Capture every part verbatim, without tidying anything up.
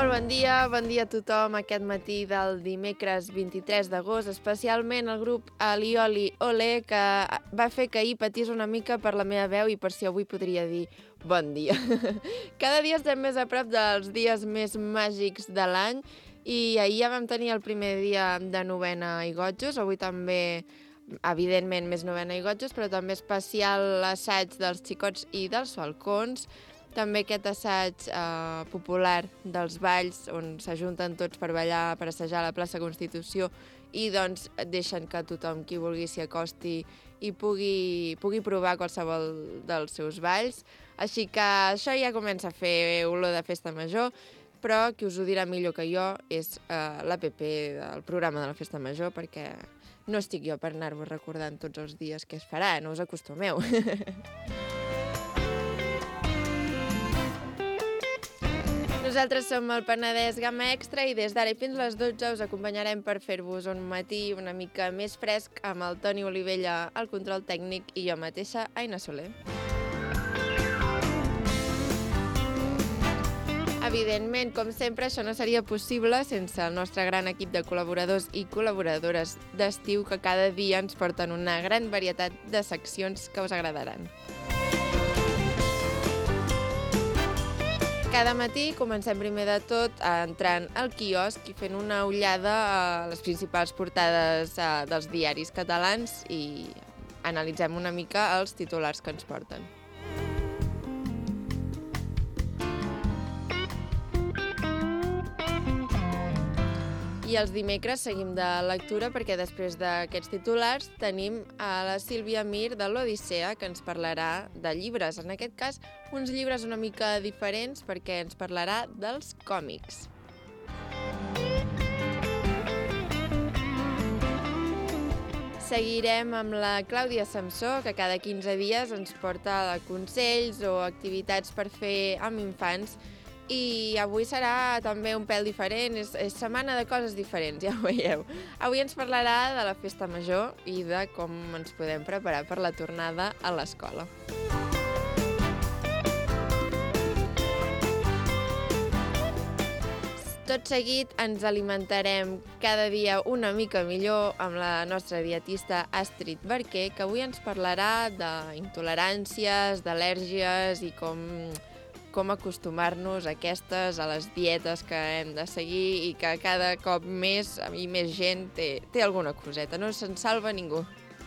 Molt bon dia, bon dia a tothom aquest matí del dimecres vint-i-tres d'agost, especialment el grup Alioli Olé, que va fer que ahir patís una mica per la meva veu i per si avui podria dir bon dia. Cada dia estem més a prop dels dies més màgics de l'any i ahir ja vam tenir el primer dia de novena i gotjos, avui també, evidentment, més novena i gotjos, però també especial assaig dels xicots i dels falcons, també aquest assaig eh, popular dels balls on s'ajunten tots per ballar, per assajar a la plaça Constitució i doncs deixen que tothom qui vulgui s'hi acosti i pugui, pugui provar qualsevol dels seus balls. Així que això ja comença a fer olor de festa major, però qui us ho dirà millor que jo és eh, l'A P P del programa de la festa major, perquè no estic jo per anar-vos recordant tots els dies què es farà, no us acostumeu. Nosaltres som el Penedès Gamma Extra i des d'ara i fins les dotze us acompanyarem per fer-vos un matí una mica més fresc amb el Toni Olivella al control tècnic i jo mateixa, Aina Soler. Evidentment, com sempre, això no seria possible sense el nostre gran equip de col·laboradors i col·laboradores d'estiu que cada dia ens porten una gran varietat de seccions que us agradaran. Cada matí comencem primer de tot entrant al quiosc i fent una ullada a les principals portades dels diaris catalans i analitzem una mica els titulars que ens porten. I els dimecres seguim de lectura perquè després d'aquests titulars tenim a la Sílvia Mir de l'Odissea que ens parlarà de llibres. En aquest cas, uns llibres una mica diferents perquè ens parlarà dels còmics. Seguirem amb la Clàudia Samsó, que cada quinze dies ens porta consells o activitats per fer amb infants. I avui serà també un pèl diferent, és, és setmana de coses diferents, ja ho veieu. Avui ens parlarà de la festa major i de com ens podem preparar per la tornada a l'escola. Tot seguit ens alimentarem cada dia una mica millor amb la nostra dietista Astrid Barquer, que avui ens parlarà d'intoleràncies, d'al·lèrgies i com... com acostumar-nos a aquestes, a les dietes que hem de seguir i que cada cop més i més gent té, té alguna coseta, no se'n salva ningú.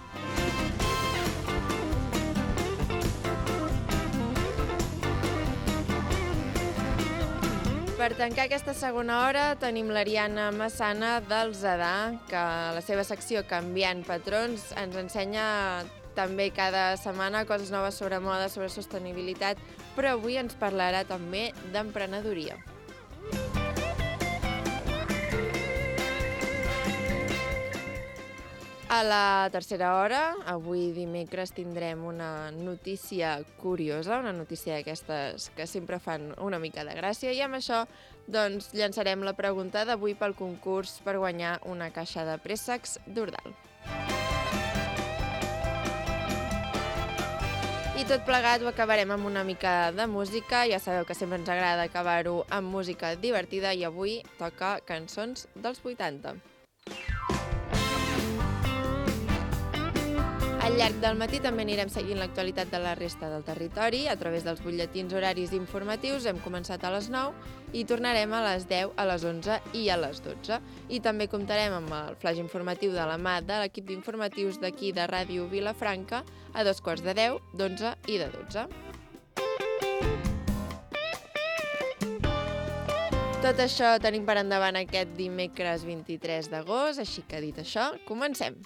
Per tancar aquesta segona hora tenim l'Ariana Massana del Zadà, que a la seva secció Canviant Patrons ens ensenya també cada setmana coses noves sobre moda, sobre sostenibilitat, però avui ens parlarà també d'emprenedoria. A la tercera hora, avui dimecres, tindrem una notícia curiosa, una notícia d'aquestes que sempre fan una mica de gràcia, i amb això doncs, llançarem la pregunta d'avui pel concurs per guanyar una caixa de préssecs d'Ordal. I tot plegat ho acabarem amb una mica de música. Ja sabeu que sempre ens agrada acabar-ho amb música divertida i avui toca cançons dels vuitanta. Al llarg del matí també anirem seguint l'actualitat de la resta del territori. A través dels butlletins horaris informatius hem començat a les nou i tornarem a les deu, a les onze i a les dotze. I també comptarem amb el flaix informatiu de la mà de l'equip d'informatius d'aquí de Ràdio Vilafranca a dos quarts de deu, d'onze i de dotze. Tot això tenim per endavant aquest dimecres vint-i-tres d'agost, així que dit això, comencem!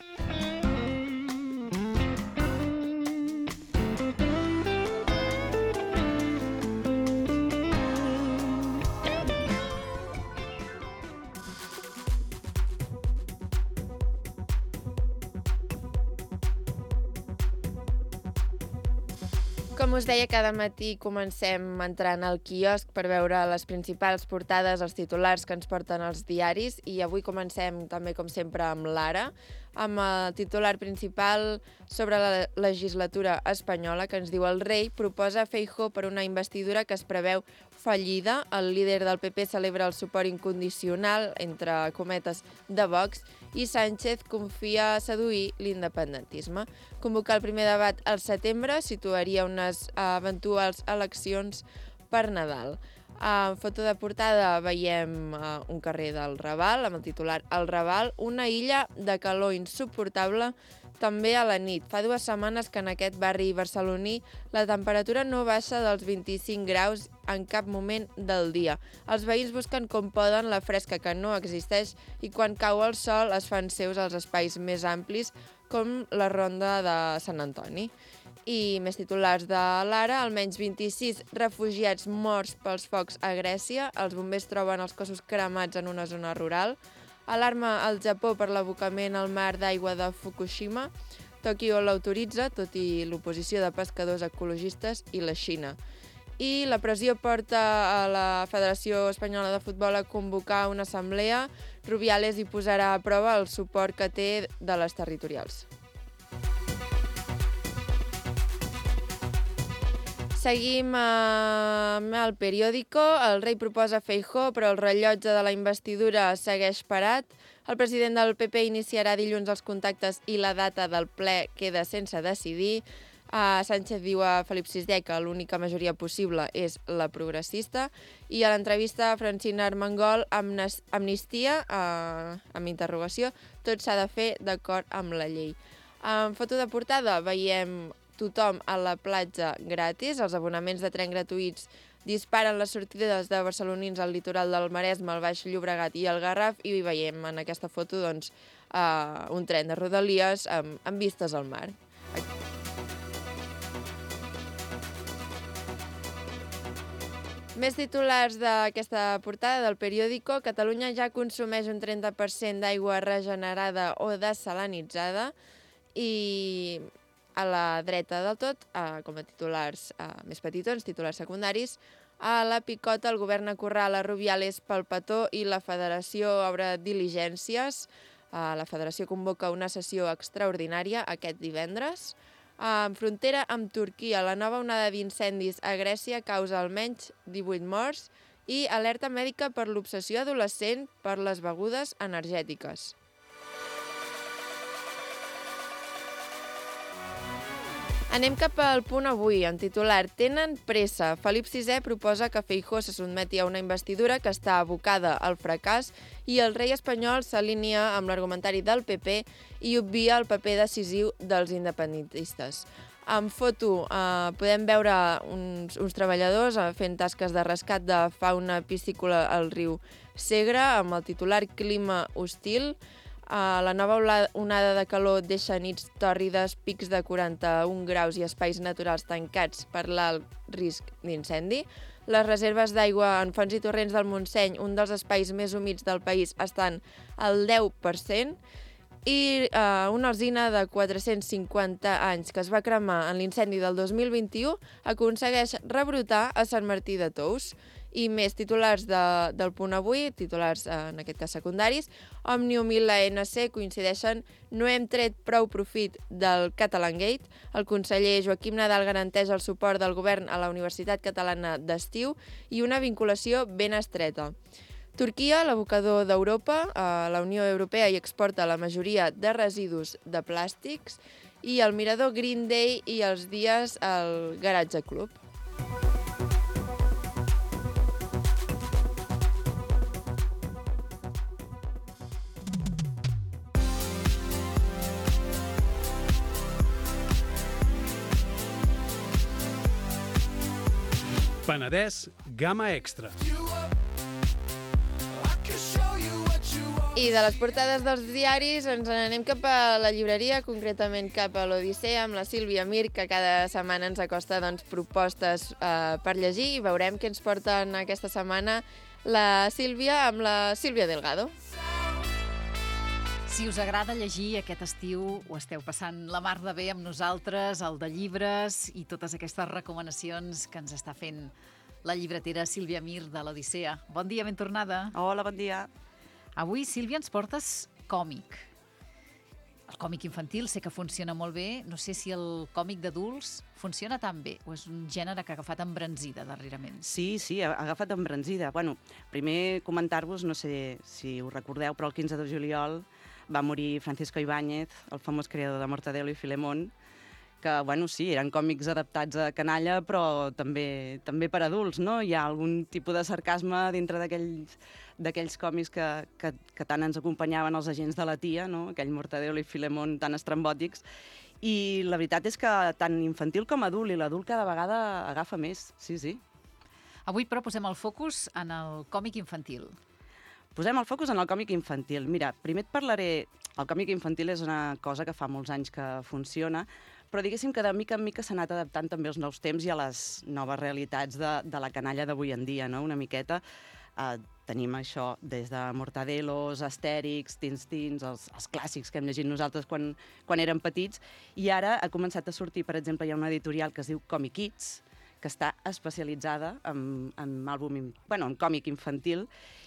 Com us deia, cada matí comencem entrant al quiosc per veure les principals portades, els titulars que ens porten els diaris, i avui comencem també, com sempre, amb l'Ara. amb el titular principal sobre la legislatura espanyola, que ens diu: el rei proposa Feijóo per una investidura que es preveu fallida. El líder del P P celebra el suport incondicional, entre cometes, de Vox, i Sánchez confia seduir l'independentisme. Convocar el primer debat al setembre situaria unes eventuals eleccions per Nadal. En foto de portada veiem uh, un carrer del Raval, amb el titular El Raval, una illa de calor insuportable també a la nit. Fa dues setmanes que en aquest barri barceloní la temperatura no baixa dels vint-i-cinc graus en cap moment del dia. Els veïns busquen com poden la fresca que no existeix i quan cau el sol es fan seus els espais més amplis, com la ronda de Sant Antoni. I més titulars de l'Ara: almenys vint-i-sis refugiats morts pels focs a Grècia, els bombers troben els cossos cremats en una zona rural. Alarma al Japó per l'abocament al mar d'aigua de Fukushima. Tòquio l'autoritza, tot i l'oposició de pescadors ecologistes i la Xina. I la pressió porta a la Federació Espanyola de Futbol a convocar una assemblea. Rubiales hi posarà a prova el suport que té de les territorials. Seguim amb el periòdico. El rei proposa Feijóo, però el rellotge de la investidura segueix parat. El president del P P iniciarà dilluns els contactes i la data del ple queda sense decidir. Uh, Sánchez diu a Felip sisè que l'única majoria possible és la progressista. I a l'entrevista a Francina Armengol, amnistia, uh, amb interrogació, tot s'ha de fer d'acord amb la llei. En foto de portada veiem tothom a la platja gratis. Els abonaments de tren gratuïts disparen les sortides de barcelonins al litoral del Maresme, al Baix Llobregat i al Garraf, i veiem en aquesta foto doncs, uh, un tren de Rodalies amb, amb vistes al mar. Més titulars d'aquesta portada del periòdico. Catalunya ja consumeix un trenta per cent d'aigua regenerada o desalinitzada. I a la dreta del tot, eh, com a titulars eh, més petitons, titulars secundaris, a la picota el govern acorrala Rubiales pel petó i la federació obre diligències. Eh, la federació convoca una sessió extraordinària aquest divendres. En frontera amb Turquia, la nova onada d'incendis a Grècia causa almenys divuit morts i alerta mèdica per l'obsessió adolescent per les begudes energètiques. Anem cap al Punt Avui, en titular: tenen pressa. Felip sisè proposa que Feijóo se sotmeti a una investidura que està abocada al fracàs i el rei espanyol s'alinea amb l'argumentari del P P i obvia el paper decisiu dels independentistes. En foto eh, podem veure uns, uns treballadors eh, fent tasques de rescat de fauna piscícola al riu Segre, amb el titular Clima hostil. Uh, la nova onada de calor deixa nits tòrrides, pics de quaranta-un graus i espais naturals tancats per l'alt risc d'incendi. Les reserves d'aigua en fonts i torrents del Montseny, un dels espais més humits del país, estan al deu per cent. I uh, una alzina de quatre-cents cinquanta anys que es va cremar en l'incendi del dos mil vint-i-u aconsegueix rebrotar a Sant Martí de Tous. I més titulars de, del Punt Avui, titulars eh, en aquest cas secundaris. Òmnium i l'A N C coincideixen: no hem tret prou profit del Catalangate. El conseller Joaquim Nadal garanteix el suport del govern a la Universitat Catalana d'Estiu i una vinculació ben estreta. Turquia, l'abocador d'Europa, eh, la Unió Europea hi exporta la majoria de residus de plàstics. I el mirador Green Day i els dies al Garatge Club. Penedès Gamma Extra. I de les portades dels diaris ens n'anem cap a la llibreria, concretament cap a l'Odissea, amb la Sílvia Mir, que cada setmana ens acosta doncs, propostes eh, per llegir, i veurem què ens porten aquesta setmana la Sílvia amb la Sílvia Delgado. Si us agrada llegir aquest estiu, ho esteu passant la mar de bé amb nosaltres, el de llibres i totes aquestes recomanacions que ens està fent la llibretera Sílvia Mir de l'Odissea. Bon dia, ben tornada. Hola, bon dia. Avui, Sílvia, ens portes còmic. el còmic infantil sé que funciona molt bé. No sé si el còmic d'adults funciona tan bé o és un gènere que ha agafat embranzida darrerament. Sí, sí, ha agafat embranzida. Bueno, primer comentar-vos, no sé si ho recordeu, però el quinze de juliol va morir Francisco Ibáñez, el famós creador de Mortadelo i Filemón, que, bueno, sí, eren còmics adaptats a canalla, però també també per adults, no? Hi ha algun tipus de sarcasme dintre d'aquells d'aquells còmics que, que, que tant ens acompanyaven els agents de la tia, no? Aquell Mortadelo i Filemón tan estrambòtics. I la veritat és que tant infantil com adult, i l'adult cada vegada agafa més, sí, sí. Avui, però, posem el focus en el còmic infantil. Posem el focus en el còmic infantil. Mira, primer et parlaré... El còmic infantil és una cosa que fa molts anys que funciona, però diguéssim que de mica en mica s'ha anat adaptant també als nous temps i a les noves realitats de, de la canalla d'avui en dia, no? Una miqueta. Eh, tenim això des de Mortadelos, Astèrix, Tinstins, els, els clàssics que hem llegit nosaltres quan, quan érem petits, i ara ha començat a sortir, per exemple, hi ha una editorial que es diu Comic Kids, que està especialitzada en, en, àlbum, bueno, en còmic infantil,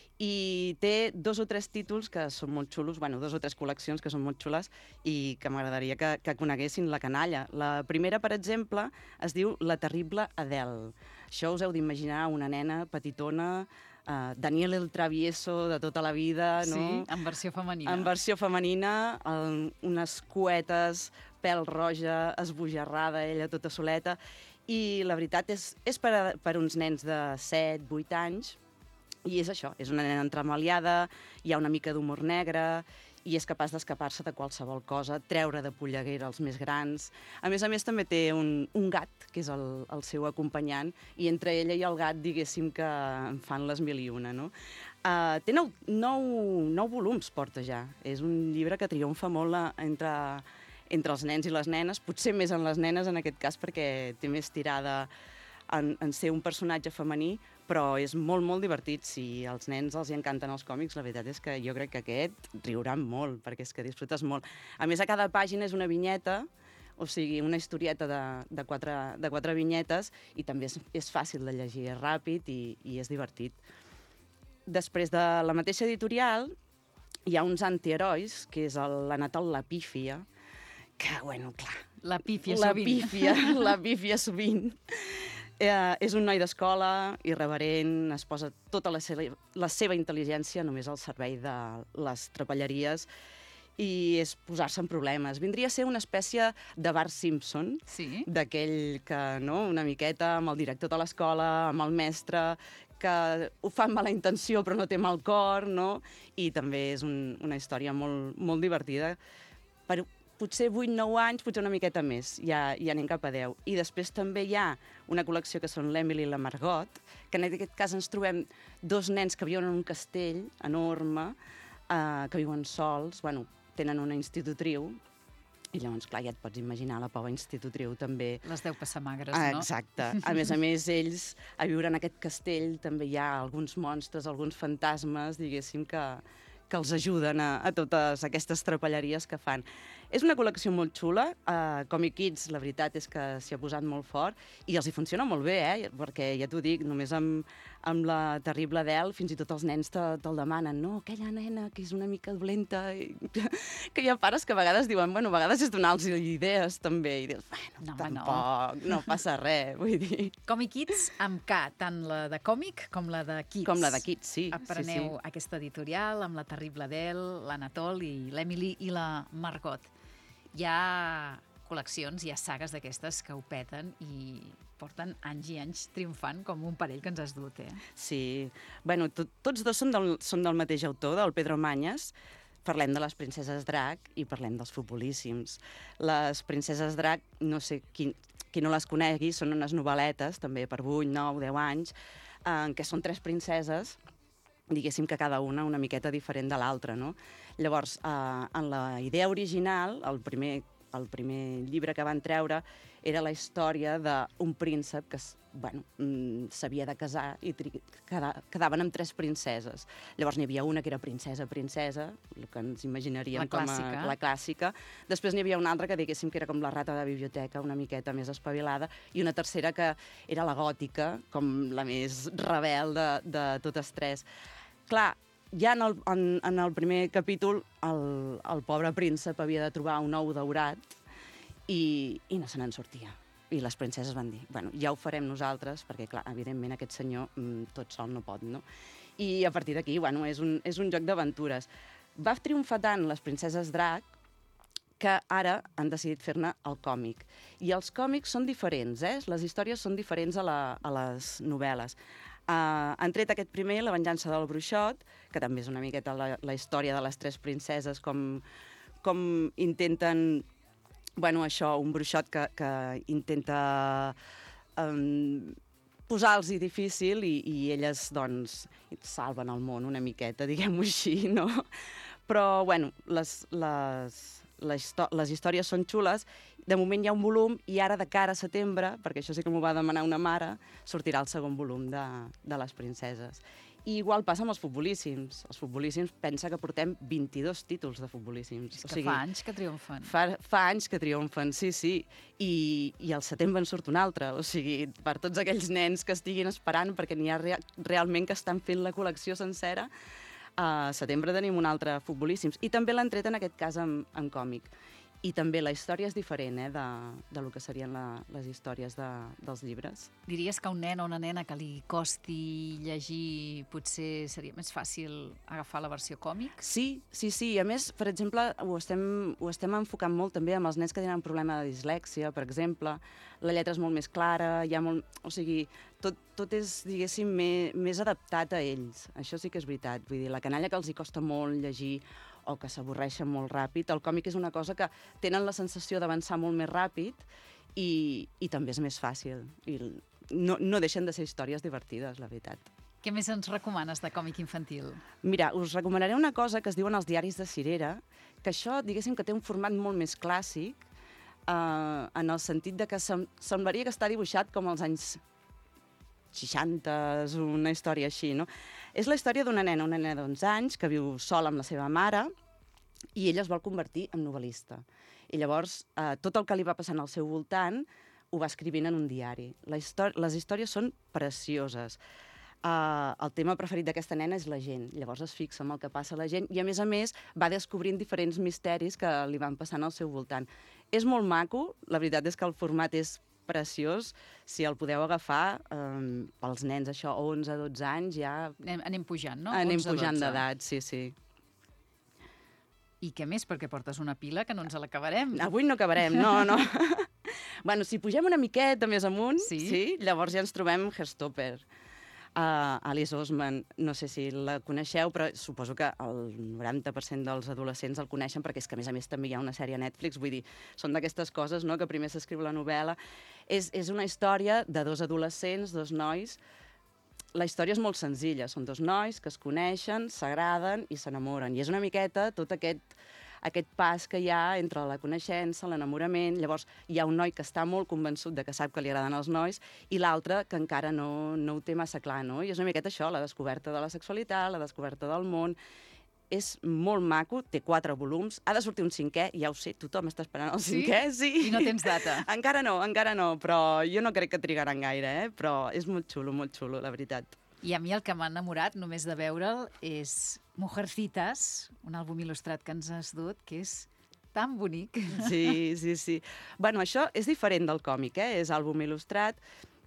i té dos o tres títols que són molt xulos, bueno, dos o tres col·leccions que són molt xules i que m'agradaria que, que coneguessin la canalla. La primera, per exemple, es diu La terrible Adele. Això us heu d'imaginar una nena petitona, uh, Daniel el travieso de tota la vida, no? Sí, en versió femenina. En versió femenina, el, unes cuetes, pèl roja, esbojarrada, ella tota soleta, i la veritat és, és per, a, per uns nens de set, vuit anys. I és això, és una nena entremaliada, hi ha una mica d'humor negre, i és capaç d'escapar-se de qualsevol cosa, treure de polleguera els més grans. A més a més, també té un, un gat, que és el, el seu acompanyant, i entre ella i el gat, diguéssim que en fan les mil i una, no? Uh, té nou, nou, nou volums, porta ja. És un llibre que triomfa molt a, entre, entre els nens i les nenes, potser més en les nenes en aquest cas, perquè té més tirada en, en ser un personatge femení, però és molt, molt divertit. Si als nens els encanten els còmics, la veritat és que jo crec que aquest riuran molt, perquè és que disfrutes molt. A més, a cada pàgina és una vinyeta, o sigui, una historieta de, de, quatre, de quatre vinyetes, i també és, és fàcil de llegir, és ràpid i, i és divertit. Després de la mateixa editorial, hi ha uns antiherois, que és l'Anatol la Pífia, que, bueno, clar... La pífia la sovint. Pífia, la pífia sovint. Eh, és un noi d'escola, irreverent, es posa tota la seva, la seva intel·ligència només al servei de les trapelleries i és posar-se en problemes. Vindria a ser una espècie de Bart Simpson, Sí. d'aquell que, no?, una miqueta amb el director de l'escola, amb el mestre, que ho fa amb mala intenció però no té mal cor, no? I també és un, una història molt, molt divertida. Per potser vuit nou anys, potser una miqueta més, ja, ja anem cap a deu. I després també hi ha una col·lecció que són l'Emily i la Margot, que en aquest cas ens trobem dos nens que viuen en un castell enorme, eh, que viuen sols, bueno, tenen una institutriu, i llavors, clar, ja et pots imaginar la pobra institutriu també. Les deu passar magres, Ah, no? exacte. A més a més, ells, a viure en aquest castell, també hi ha alguns monstres, alguns fantasmes, diguéssim, que, que els ajuden a, a totes aquestes trapelleries que fan. És una col·lecció molt xula. Uh, Comic Kids, la veritat és que s'hi ha posat molt fort i els hi funciona molt bé, eh? Perquè ja t'ho dic, només amb, amb la terrible Adele, fins i tot els nens te, te'l demanen. No, aquella nena que és una mica dolenta. I, que hi ha pares que a vegades diuen, bueno, a vegades és donar-los idees també. I dius, bueno, No, home, tampoc, no. no passa res, vull dir. Comic Kids amb K, tant la de còmic com la de Kids. Com la de Kids, sí. Apreneu sí, sí. aquesta editorial amb la terrible Adele, l'Anatol i l'Emily i la Margot. Hi ha col·leccions, hi ha sagues d'aquestes que ho peten i porten anys i anys triomfant com un parell que ens has dut, eh? Sí. Bueno, to tots dos són del, són del mateix autor, del Pedro Mañas. Parlem de les princeses drac i parlem dels futbolíssims. Les princeses drac, no sé qui, qui no les conegui, són unes novel·letes, també per vuit, nou, deu anys, en què són tres princeses, diguéssim que cada una una miqueta diferent de l'altra, no? Llavors, eh, en la idea original, el primer, el primer llibre que van treure era la història d'un príncep que, bueno, s'havia de casar i quedaven amb tres princeses. Llavors n'hi havia una que era princesa, princesa, el que ens imaginaríem La com clàssica. a la clàssica. Després n'hi havia una altra que diguéssim que era com la rata de biblioteca, una miqueta més espavilada, i una tercera que era la gòtica, com la més rebel de, de totes tres. Clar, ja en el, en, en el primer capítol el, el pobre príncep havia de trobar un ou daurat i, i no se n'en sortia. I les princeses van dir, bueno, ja ho farem nosaltres, perquè, clar, evidentment aquest senyor mm, tot sol no pot, no? I a partir d'aquí, bueno, és un, és un joc d'aventures. Va triomfar tant les princeses drac que ara han decidit fer-ne el còmic. I els còmics són diferents, eh? Les històries són diferents a, la, a les novel·les. Uh, han tret aquest primer, La venjança del bruixot, que també és una miqueta la, la història de les tres princeses, com, com intenten... Bueno, això, un bruixot que, que intenta um, posar-los-hi difícil i, i elles, doncs, salven el món una miqueta, diguem-ho així, no? Però, bueno, les... les Les, les històries són xules, de moment hi ha un volum i ara de cara a setembre, perquè això sí que m'ho va demanar una mare, sortirà el segon volum de, de les princeses. I igual passa amb els futbolíssims. Els futbolíssims pensa que portem vint-i-dos títols de futbolíssims. És que o sigui, fa anys que triomfen. Fa, fa anys que triomfen, sí, sí. I, i al setembre en surt un altre. O sigui, per tots aquells nens que estiguin esperant, perquè n'hi ha rea realment que estan fent la col·lecció sencera, a setembre tenim un altre futbolíssims. I també l'han tret en aquest cas en, en còmic. I també la història és diferent eh, de, de lo que serien la, les històries de, dels llibres. Diries que un nen o una nena que li costi llegir potser seria més fàcil agafar la versió còmic? Sí, sí, sí. A més, per exemple, ho estem, ho estem enfocant molt també amb els nens que tenen un problema de dislèxia, per exemple. La lletra és molt més clara, hi ha molt... O sigui, tot, tot és, diguéssim, més, més adaptat a ells. Això sí que és veritat. Vull dir, la canalla que els hi costa molt llegir o que s'avorreixen molt ràpid. El còmic és una cosa que tenen la sensació d'avançar molt més ràpid i, i també és més fàcil. I no, no deixen de ser històries divertides, la veritat. Què més ens recomanes de còmic infantil? Mira, us recomanaré una cosa que es diuen els diaris de Cirera, que això, diguéssim, que té un format molt més clàssic, eh, en el sentit de que sem semblaria que està dibuixat com als anys seixanta, una història així, no? És la història d'una nena, una nena d'onze anys, que viu sola amb la seva mare i ella es vol convertir en novel·lista. I llavors, eh, tot el que li va passant al seu voltant ho va escrivint en un diari. La les històries són precioses. Uh, el tema preferit d'aquesta nena és la gent. Llavors es fixa en el que passa a la gent i, a més a més, va descobrint diferents misteris que li van passant al seu voltant. És molt maco, la veritat és que el format és preciós, si el podeu agafar, eh, pels nens, això, onze, dotze anys, ja... Anem, anem pujant, no? Anem pujant d'edat, sí, sí. I què més? Perquè portes una pila que no ens l'acabarem. Avui no acabarem, no, no. Bueno, si pugem una miqueta més amunt, sí, sí llavors ja ens trobem Heartstopper. Uh, Alice Oseman, no sé si la coneixeu, però suposo que el noranta per cent dels adolescents el coneixen perquè és que, a més a més, també hi ha una sèrie a Netflix, vull dir, són d'aquestes coses, no?, que primer s'escriu la novel·la. És, és una història de dos adolescents, dos nois. La història és molt senzilla, són dos nois que es coneixen, s'agraden i s'enamoren. I és una miqueta tot aquest... aquest pas que hi ha entre la coneixença, l'enamorament. Llavors, hi ha un noi que està molt convençut de que sap que li agraden els nois i l'altre que encara no, no ho té massa clar, no? I és una miqueta això, la descoberta de la sexualitat, la descoberta del món. És molt maco, té quatre volums, ha de sortir un cinquè, ja ho sé, tothom està esperant el cinquè, sí. I no tens data? Encara no, encara no, però jo no crec que trigaran gaire, eh? Però és molt xulo, molt xulo, la veritat. I a mi el que m'ha enamorat, només de veure'l, és Mujercitas, un àlbum il·lustrat que ens has dut, que és tan bonic. Sí, sí, sí. Bueno, això és diferent del còmic, eh? És àlbum il·lustrat.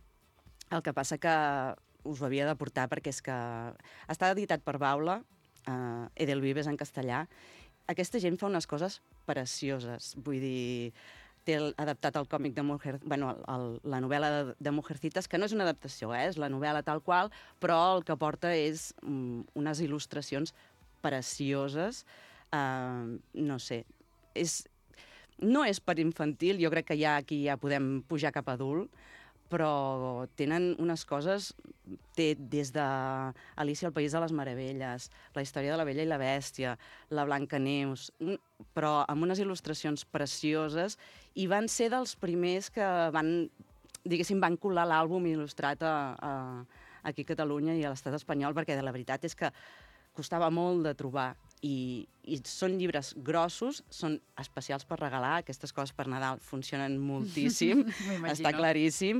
El que passa que us ho havia de portar perquè és que està editat per Baula, uh, Edelvives en castellà. Aquesta gent fa unes coses precioses, vull dir... té adaptat el còmic de Mujer... bueno, el, el, la novel·la de, de Mujercitas, que no és una adaptació, eh? És la novel·la tal qual, però el que porta és um, unes il·lustracions precioses. Uh, no sé, és, no és per infantil, jo crec que ja aquí ja podem pujar cap a adult, però tenen unes coses, té des de Alicia al País de les Meravelles, la història de la Bella i la Bèstia, la Blancaneus, un, però amb unes il·lustracions precioses, i van ser dels primers que van, diguéssim, van colar l'àlbum il·lustrat a, a, aquí a Catalunya i a l'estat espanyol, perquè la veritat és que costava molt de trobar. I, i són llibres grossos, són especials per regalar, aquestes coses per Nadal funcionen moltíssim, està claríssim,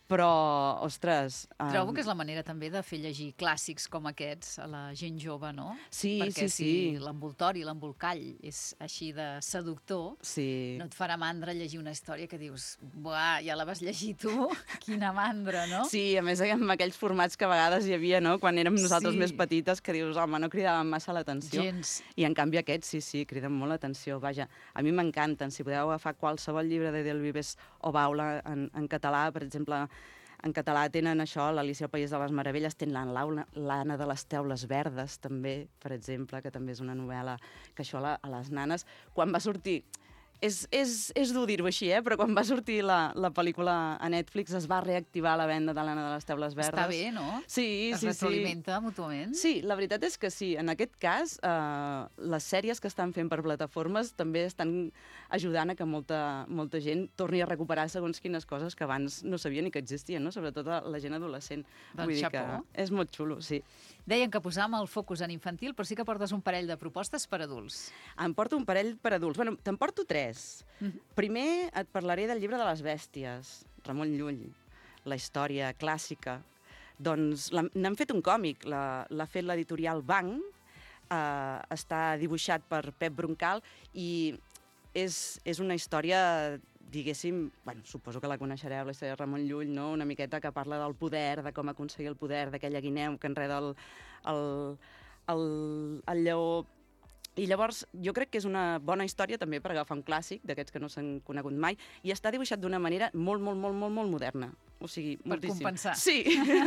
Però, ostres... Um... Trobo que és la manera també de fer llegir clàssics com aquests a la gent jove, no? Sí, Perquè sí, si sí. l'envoltori, l'embolcall és així de seductor, Sí. no et farà mandra llegir una història que dius, buah, ja la vas llegir tu? Quina mandra, no? Sí, a més amb aquells formats que a vegades hi havia, no?, quan érem nosaltres Sí. més petites, que dius, home, no cridaven massa l'atenció. Gens. I en canvi aquests, sí, sí, criden molt l'atenció. Vaja, a mi m'encanten. Si podeu agafar qualsevol llibre de Del Vives o Baula en, en català, per exemple, en català tenen això, l'Alicia al País de les Meravelles, tenen l'Anna de les Teules Verdes, també, per exemple, que també és una novel·la que això a les nanes, quan va sortir... És, és, és dur dir-ho així, eh? Però quan va sortir la, la pel·lícula a Netflix es va reactivar la venda de l'Anna de les Teules Verdes. Està bé, no? Sí, es sí, sí. Es retroalimenta mútuament. Sí, la veritat és que sí. En aquest cas, eh, les sèries que estan fent per plataformes també estan ajudant a que molta, molta gent torni a recuperar segons quines coses que abans no sabia ni que existien, no? Sobretot a la gent adolescent. Doncs Vull dir que xapó. és molt xulo, sí. Deien que posàvem el focus en infantil, però sí que portes un parell de propostes per adults. Em porto un parell per adults. Bueno, te'n porto tres. Mhm. Primer et parlaré del llibre de les bèsties, Ramon Llull, la història clàssica. Doncs l'han- n'han fet un còmic, la- l'ha fet l'editorial Banc, eh, està dibuixat per Pep Broncal i és, és una història, diguéssim, bueno, suposo que la coneixereu, la història de Ramon Llull, no? Una miqueta que parla del poder, de com aconseguir el poder, d'aquella guineu que enreda el, el, el, el lleó. I llavors jo crec que és una bona història també per agafar un clàssic d'aquests que no s'han conegut mai i està dibuixat d'una manera molt, molt, molt, molt, molt moderna. O sigui, Per moltíssim. compensar. Sí.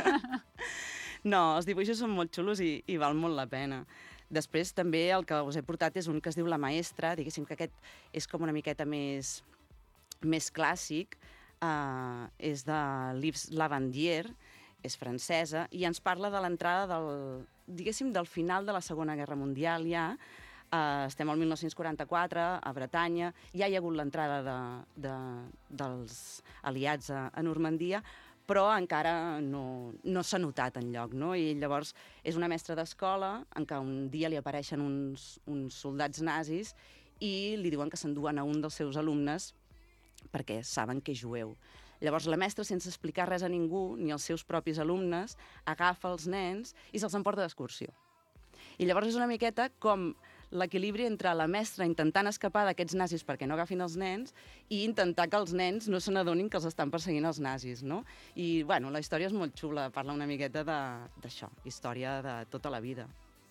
No, els dibuixos són molt xulos i, i val molt la pena. Després també el que us he portat és un que es diu La Maestra, diguéssim que aquest és com una miqueta més, més clàssic, uh, és de Yves Lavandière, és francesa, i ens parla de l'entrada del, diguéssim, del final de la Segona Guerra Mundial ja. Uh, estem al mil nou-cents quaranta-quatre, a Bretanya, ja hi ha hagut l'entrada de, de, dels aliats a, a Normandia, però encara no, no s'ha notat enlloc, no? I llavors és una mestra d'escola en què un dia li apareixen uns, uns soldats nazis i li diuen que s'enduen a un dels seus alumnes perquè saben que és jueu. Llavors la mestra, sense explicar res a ningú, ni als seus propis alumnes, agafa els nens i se'ls emporta d'excursió. I llavors és una miqueta com l'equilibri entre la mestra intentant escapar d'aquests nazis perquè no agafin els nens i intentar que els nens no se n'adonin que els estan perseguint els nazis, no? I, bueno, la història és molt xula, parla una miqueta d'això, història de tota la vida.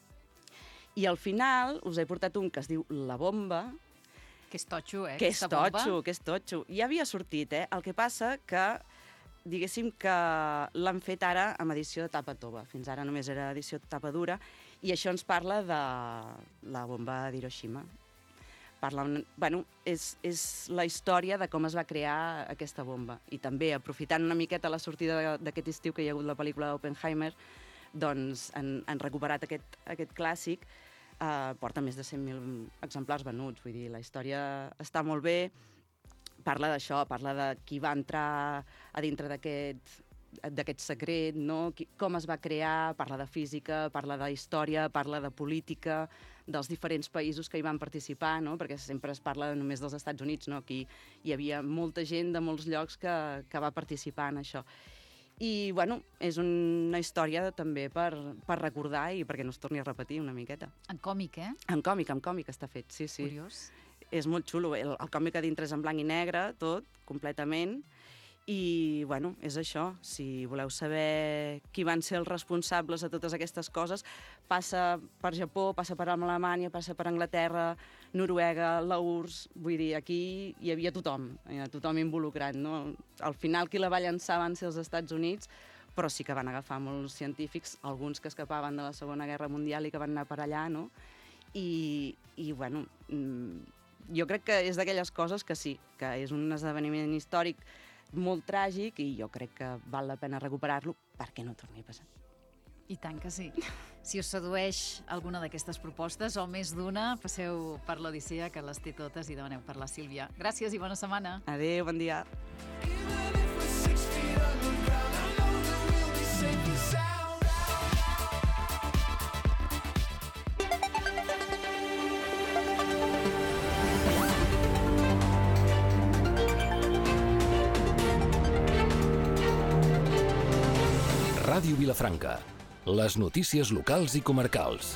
I al final us he portat un que es diu La Bomba, Que és totxo, eh? que és aquesta bomba. totxo, que és totxo. Ja havia sortit, eh? El que passa que, diguéssim que l'han fet ara amb edició de tapa tova. Fins ara només era edició de tapa dura. I això ens parla de la bomba d'Hiroshima. Parla, un, bueno, és, és la història de com es va crear aquesta bomba. I també, aprofitant una miqueta la sortida d'aquest estiu que hi ha hagut la pel·lícula d'Oppenheimer, doncs han, han recuperat aquest, aquest clàssic. Uh, porta més de cent mil exemplars venuts, vull dir, la història està molt bé, parla d'això, parla de qui va entrar a dintre d'aquest d'aquest secret, no? Qui, com es va crear, parla de física, parla de història, parla de política, dels diferents països que hi van participar, no? Perquè sempre es parla només dels Estats Units, no? Aquí hi havia molta gent de molts llocs que, que va participar en això. I, bueno, és una història també per, per recordar i perquè no es torni a repetir una miqueta. En còmic, eh? En còmic, en còmic està fet, sí, sí. Curiós. És molt xulo. El, el còmic a dintre és en blanc i negre, tot, completament. I, bueno, és això. Si voleu saber qui van ser els responsables de totes aquestes coses, passa per Japó, passa per Alemanya, passa per Anglaterra, Noruega, la U R S S... Vull dir, aquí hi havia tothom, hi havia tothom involucrat, no? Al final qui la va llançar van ser els Estats Units, però sí que van agafar molts científics, alguns que escapaven de la Segona Guerra Mundial i que van anar per allà, no? I, i bueno, jo crec que és d'aquelles coses que sí, que és un esdeveniment històric molt tràgic i jo crec que val la pena recuperar-lo perquè no torni a passar. I tant que sí. Si us sedueix alguna d'aquestes propostes o més d'una, passeu per l'Odissea, que les té totes, i demaneu per la Sílvia. Gràcies i bona setmana. Adéu, bon dia. Ràdio Vilafranca. Les notícies locals i comarcals.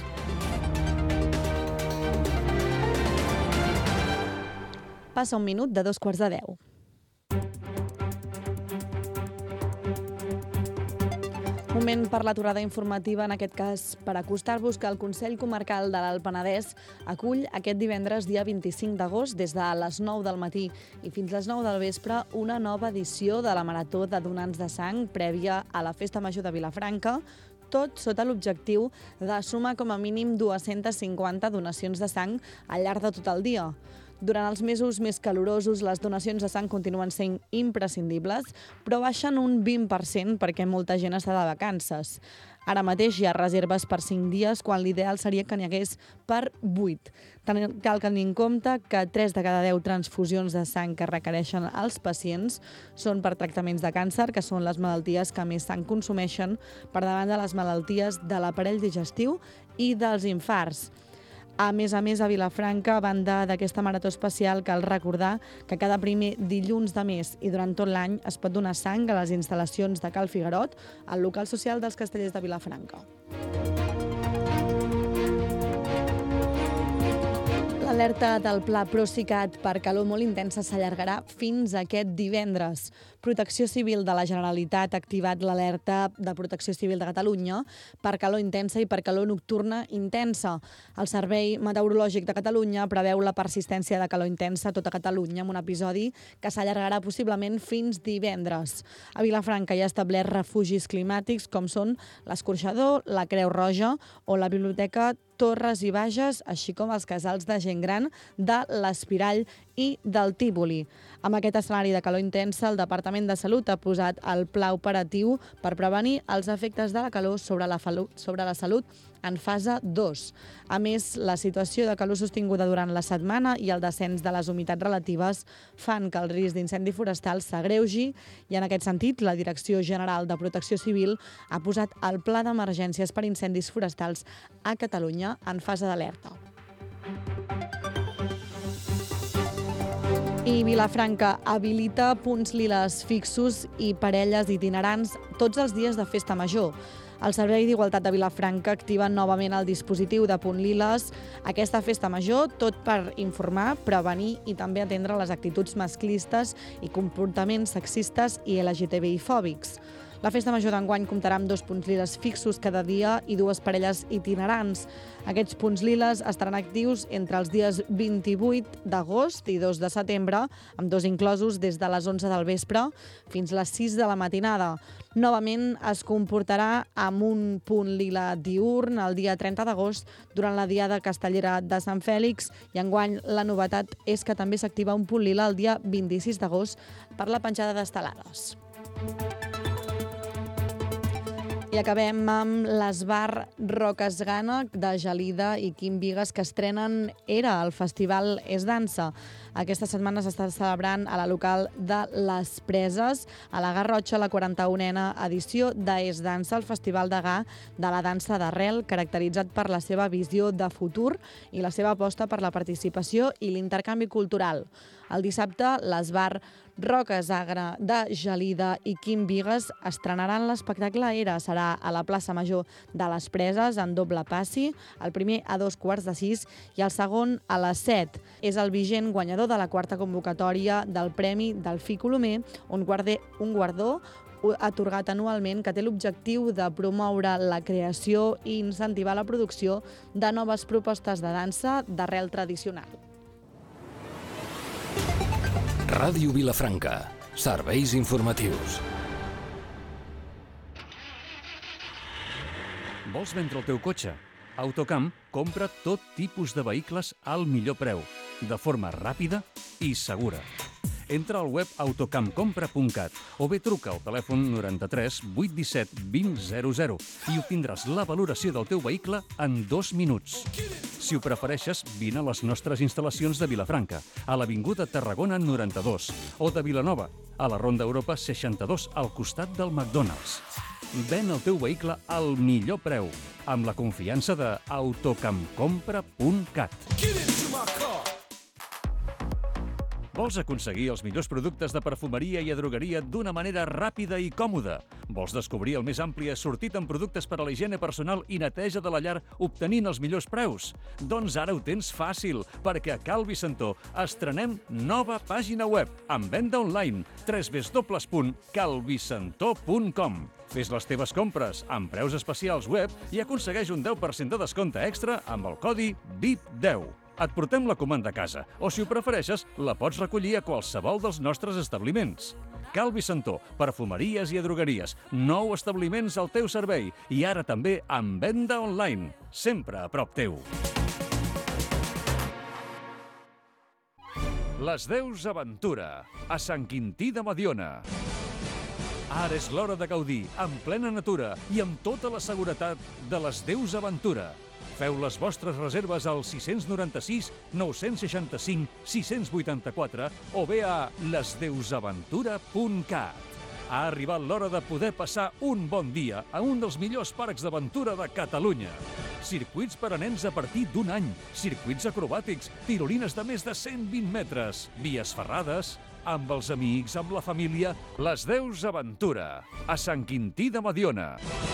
Passa un minut de dos quarts de deu. Moment per l'aturada informativa, en aquest cas per acostar-vos que el Consell Comarcal de l'Alt Penedès acull aquest divendres, dia vint-i-cinc d'agost, des de les nou del matí i fins les nou del vespre, una nova edició de la Marató de Donants de Sang prèvia a la Festa Major de Vilafranca, tot sota l'objectiu de sumar com a mínim dues-centes cinquanta donacions de sang al llarg de tot el dia. Durant els mesos més calorosos, les donacions de sang continuen sent imprescindibles, però baixen un vint per cent perquè molta gent està de vacances. Ara mateix hi ha reserves per cinc dies, quan l'ideal seria que n'hi hagués per vuit. Cal tenir en compte que tres de cada deu transfusions de sang que requereixen els pacients són per tractaments de càncer, que són les malalties que més sang consumeixen per davant de les malalties de l'aparell digestiu i dels infarts. A més a més, a Vilafranca, a banda d'aquesta marató especial, cal recordar que cada primer dilluns de mes i durant tot l'any es pot donar sang a les instal·lacions de Cal Figuerot, al local social dels Castellers de Vilafranca. L'alerta del Pla Procicat per calor molt intensa s'allargarà fins aquest divendres. Protecció Civil de la Generalitat ha activat l'alerta de Protecció Civil de Catalunya per calor intensa i per calor nocturna intensa. El Servei Meteorològic de Catalunya preveu la persistència de calor intensa a tota Catalunya amb un episodi que s'allargarà possiblement fins divendres. A Vilafranca hi ha establert refugis climàtics com són l'Escorxador, la Creu Roja o la Biblioteca Torres i Bages, així com els casals de gent gran de l'Espirall i del Tívoli. Amb aquest escenari de calor intensa, el Departament de Salut ha posat el pla operatiu per prevenir els efectes de la calor sobre la, sobre la salut en fase dos. A més, la situació de calor sostinguda durant la setmana i el descens de les humitats relatives fan que el risc d'incendi forestal s'agreugi i, en aquest sentit, la Direcció General de Protecció Civil ha posat el Pla d'Emergències per Incendis Forestals a Catalunya en fase d'alerta. I Vilafranca habilita punts liles fixos i parelles itinerants tots els dies de festa major. El Servei d'Igualtat de Vilafranca activa novament el dispositiu de punt liles aquesta festa major, tot per informar, prevenir i també atendre les actituds masclistes i comportaments sexistes i L G T B I fòbics. La festa major d'enguany comptarà amb dos punts liles fixos cada dia i dues parelles itinerants. Aquests punts liles estaran actius entre els dies vint-i-vuit d'agost i dos de setembre, amb dos inclosos des de les onze del vespre fins les sis de la matinada. Novament es comportarà amb un punt lila diürn el dia trenta d'agost durant la Diada Castellera de Sant Fèlix i enguany la novetat és que també s'activa un punt lila el dia vint-i-sis d'agost per la penjada d'estelades. I acabem amb l'Esbar Roques Gana de Gelida i Quim Vigues, que estrenen Era, el festival És Dansa. Aquesta setmana s'està celebrant a la local de Les Preses, a la Garrotxa, la quaranta-unena edició de És Dansa, el festival de Gà de la dansa d'arrel, caracteritzat per la seva visió de futur i la seva aposta per la participació i l'intercanvi cultural. El dissabte, l'Esbar Roques Gana de Gelida i Quim Vigues estrenaran l'espectacle Era. Serà a la plaça Major de Les Preses, en doble passi, el primer a dos quarts de sis i el segon a les set. És el vigent guanyador de la quarta convocatòria del Premi Delfí Colomer, un guardó, un guardó atorgat anualment que té l'objectiu de promoure la creació i incentivar la producció de noves propostes de dansa d'arrel tradicional. Ràdio Vilafranca. Serveis informatius. Vols vendre el teu cotxe? Autocamp compra tot tipus de vehicles al millor preu, de forma ràpida i segura. Entra al web autocampcompra punt cat o bé truca al telèfon noranta-tres vuit disset vint zero zero i obtindràs la valoració del teu vehicle en dos minuts. Si ho prefereixes, vine a les nostres instal·lacions de Vilafranca, a l'Avinguda Tarragona noranta-dos, o de Vilanova, a la Ronda Europa seixanta-dos, al costat del McDonald's. Ven el teu vehicle al millor preu, amb la confiança de autocampcompra punt cat. Vols aconseguir els millors productes de perfumeria i drogueria d'una manera ràpida i còmoda? Vols descobrir el més ampli assortit en productes per a la higiene personal i neteja de la llar obtenint els millors preus? Doncs ara ho tens fàcil, perquè a Cal Vicentó estrenem nova pàgina web amb venda online w w w punt cal vicentó punt com. Fes les teves compres amb preus especials web i aconsegueix un deu per cent de descompte extra amb el codi V I P deu. Et portem la comanda a casa, o si ho prefereixes, la pots recollir a qualsevol dels nostres establiments. Cal Vicentó, perfumeries i drogueries, nou establiments al teu servei i ara també amb venda online, sempre a prop teu. Les Deus Aventura, a Sant Quintí de Mediona. Ara és l'hora de gaudir, en plena natura i amb tota la seguretat de les Deus Aventura. Feu les vostres reserves al sis nou sis, nou sis cinc, sis vuit quatre o bé a les deus aventura punt cat. Ha arribat l'hora de poder passar un bon dia a un dels millors parcs d'aventura de Catalunya. Circuits per a nens a partir d'un any, circuits acrobàtics, tirolines de més de cent vint metres, vies ferrades, amb els amics, amb la família, les Deus Aventura, a Sant Quintí de Mediona.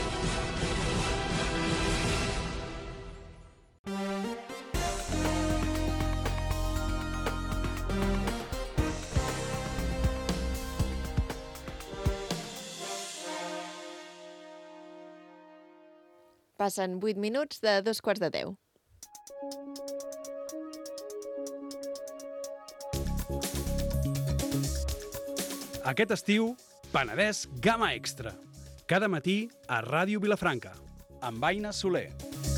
Passen vuit minuts de dos quarts de deu. Aquest estiu, Penedès Gamma Extra. Cada matí a Ràdio Vilafranca, amb Aina Soler.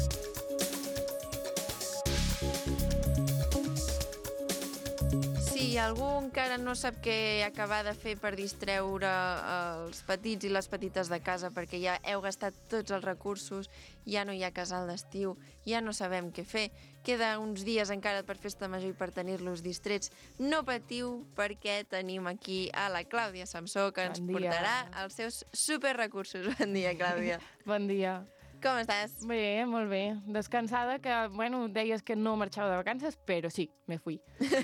Si algú encara no sap què acabar de fer per distreure els petits i les petites de casa perquè ja heu gastat tots els recursos, ja no hi ha casal d'estiu, ja no sabem què fer, queda uns dies encara per festa major i per tenir-los distrets, no patiu perquè tenim aquí a la Clàudia Samsó que ens Bon dia. portarà els seus superrecursos. Bon dia, Clàudia. Bon dia. Com estàs? Bé, molt bé. Descansada, que, bueno, deies que no marxava de vacances, però sí, me fui.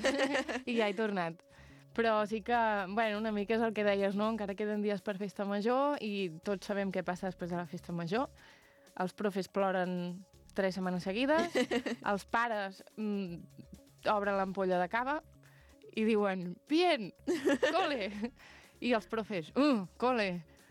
I ja he tornat. Però sí que, bueno, una mica és el que deies, no? Encara queden dies per festa major i tots sabem què passa després de la festa major. Els profes ploren tres setmanes seguides, els pares mm, obren l'ampolla de cava i diuen, bien, cole! I els profes, uh, cole!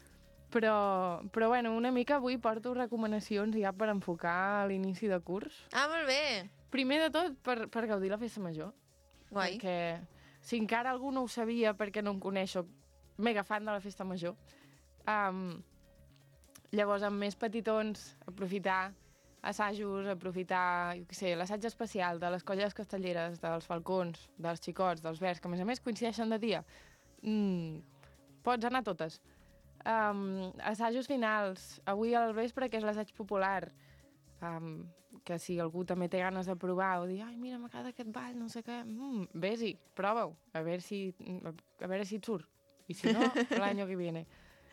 Però, però bueno, una mica avui porto recomanacions ja per enfocar l'inici de curs. Ah, molt bé! Primer de tot, per, per gaudir la festa major. Guai. Perquè si encara algú no ho sabia perquè no em coneix, soc mega fan de la festa major. Um, llavors, amb més petitons, aprofitar assajos, aprofitar, jo què sé, l'assaig especial de les colles castelleres, dels falcons, dels xicots, dels verds, que a més a més coincideixen de dia. Mm, pots anar a totes. Um, assajos finals, avui al vespre, que és l'assaig popular, um, que si algú també té ganes de provar o dir, ai, mira, m'agrada aquest ball, no sé què, mm, vés-hi, prova-ho, a veure si, a veure si et surt, i si no, l'any que viene.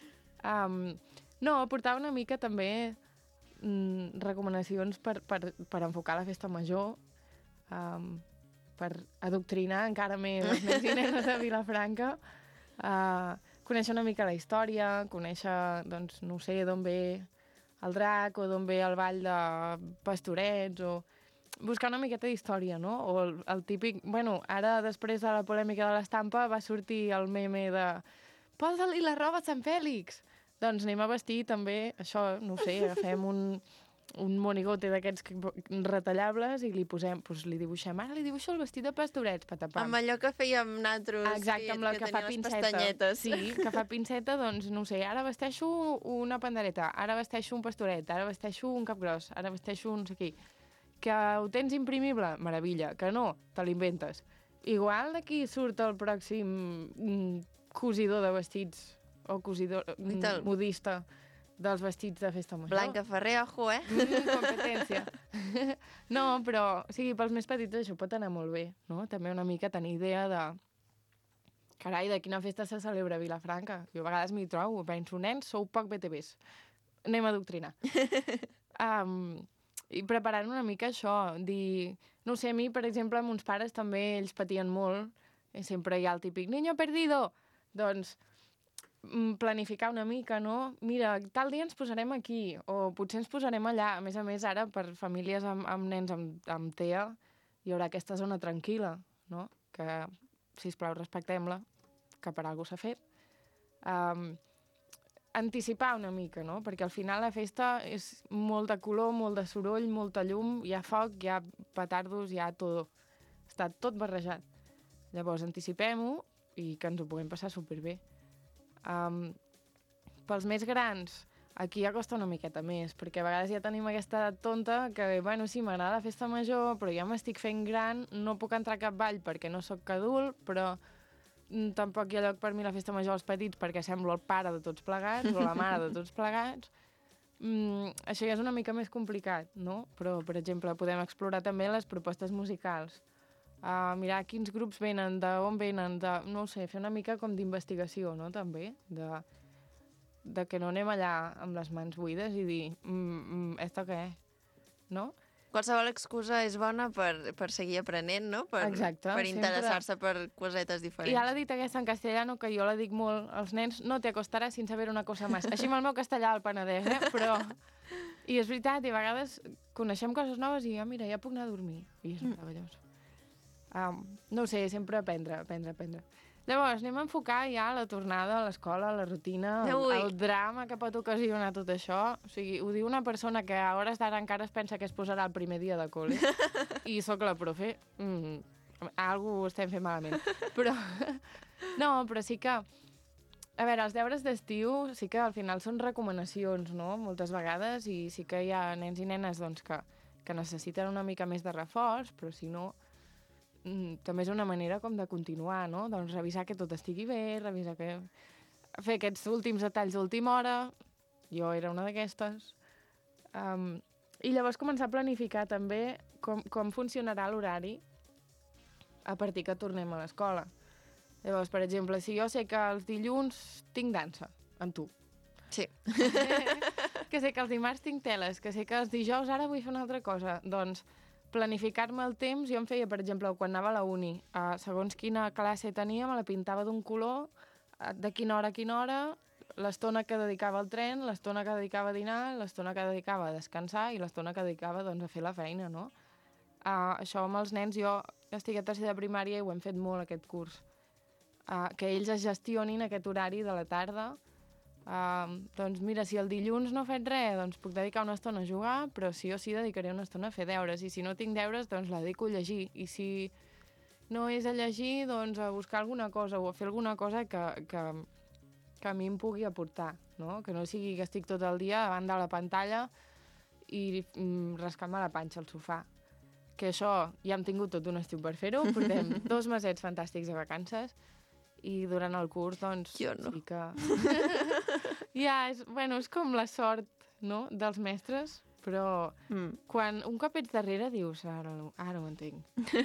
Um, no, portar una mica també mm, recomanacions per, per, per enfocar la festa major, um, per adoctrinar encara més els nens i nenes de Vilafranca, uh, conèixer una mica la història, conèixer, doncs, no sé, d'on ve el drac, o d'on ve el ball de pastorets, o buscar una miqueta d'història, no? O el, el típic... Bueno, ara, després de la polèmica de l'estampa, va sortir el meme de posa-li la roba a Sant Fèlix! Doncs anem a vestir també, això, no sé, agafem un, un monigote d'aquests retallables i li posem, doncs li dibuixem, ara li dibuixo el vestit de pastorets, patapam. Amb allò que fèiem nosaltres, exacte, amb la que, que fa pinceta. Sí, que fa pinceta, doncs, no sé, ara vesteixo una pandereta, ara vesteixo un pastoret, ara vesteixo un capgros, ara vesteixo un no sé qui. Que ho tens imprimible? Meravella. Que no? Te l'inventes. Igual d'aquí surt el pròxim mm, cosidor de vestits o cosidor mm, modista dels vestits de festa major. Blanca Ferrer, ojo, eh? Mm, competència. No, però, o sigui, pels més petits això pot anar molt bé, no? També una mica tenir idea de... Carai, de quina festa se celebra a Vilafranca? Jo a vegades m'hi trobo, penso, nens, sou poc B T Bs. Anem a adoctrinar. um, I preparant una mica això, dir... No sé, a mi, per exemple, amb uns pares també ells patien molt I sempre hi ha el típic niño perdido. Doncs planificar una mica, no? Mira, tal dia ens posarem aquí, o potser ens posarem allà. A més a més, ara, per famílies amb, amb nens amb, amb T E A, hi haurà aquesta zona tranquil·la, no? Que, sisplau, respectem-la, que per alguna cosa s'ha fet. Um, anticipar una mica, no? Perquè al final la festa és molt de color, molt de soroll, molta llum, hi ha foc, hi ha petardos, hi ha tot. Està tot barrejat. Llavors, anticipem-ho i que ens ho puguem passar superbé. Um, pels més grans, aquí ja costa una miqueta més, perquè a vegades ja tenim aquesta edat tonta que, bueno, sí, m'agrada la festa major, però ja m'estic fent gran, no puc entrar a cap ball perquè no sóc adult, però tampoc hi ha lloc per mi la festa major als petits perquè semblo el pare de tots plegats o la mare de tots plegats. Mm, això ja és una mica més complicat, no? Però, per exemple, podem explorar també les propostes musicals. Uh, mirar quins grups venen, d'on venen, de, no ho sé, fer una mica com d'investigació, no?, també, de, de que no anem allà amb les mans buides i dir, mm, mm, esto què és, no? Qualsevol excusa és bona per, per seguir aprenent, no? Per, Exacte, per interessar-se per cosetes diferents. I ja l'ha dit aquesta en castellano, que jo la dic molt als nens, no te acostaràs sin saber una cosa más. Així amb el meu castellà al Penedès, eh? Però... I és veritat, i a vegades coneixem coses noves i ja, mira, ja puc anar a dormir. I és meravellós. Um, no ho sé, sempre aprendre, aprendre, aprendre. Llavors, anem a enfocar ja la tornada a l'escola, la rutina, el, el drama que pot ocasionar tot això. O sigui, ho diu una persona que a hores d'ara encara es pensa que es posarà el primer dia de col·le i sóc la profe. Mm, algú ho estem fent malament. Però, no, però sí que... A veure, els deures d'estiu sí que al final són recomanacions, no?, moltes vegades, i sí que hi ha nens i nenes doncs, que, que necessiten una mica més de reforç, però si no... també és una manera com de continuar, no? Doncs revisar que tot estigui bé, revisar que... fer aquests últims detalls d'última hora, jo era una d'aquestes. Um, I llavors començar a planificar també com, com funcionarà l'horari a partir que tornem a l'escola. Llavors, per exemple, si jo sé que els dilluns tinc dansa, amb tu. Sí. Que sé que els dimarts tinc teles, que sé que els dijous ara vull fer una altra cosa, doncs planificar-me el temps, jo em feia, per exemple, quan anava a la uni, uh, segons quina classe tenia, me la pintava d'un color, uh, de quina hora a quina hora, l'estona que dedicava al tren, l'estona que dedicava a dinar, l'estona que dedicava a descansar i l'estona que dedicava doncs, a fer la feina, no? Uh, això amb els nens, jo estic a tercer de primària i ho hem fet molt, aquest curs. Uh, que ells es gestionin aquest horari de la tarda. Uh, doncs mira, si el dilluns no he fet res, doncs puc dedicar una estona a jugar, però sí o sí dedicaré una estona a fer deures, i si no tinc deures, doncs la dedico a llegir, i si no és a llegir, doncs a buscar alguna cosa o a fer alguna cosa que, que, que a mi em pugui aportar, no? Que no sigui que estic tot el dia davant de la pantalla i mm, rascant-me la panxa al sofà. Que això ja hem tingut tot un estiu per fer-ho, portem dos mesets fantàstics de vacances, i durant el curs, doncs... Jo no. Sí que... ja, és, bueno, és com la sort, no?, dels mestres, però mm. quan un cop ets darrere dius, ara, ara ho entenc.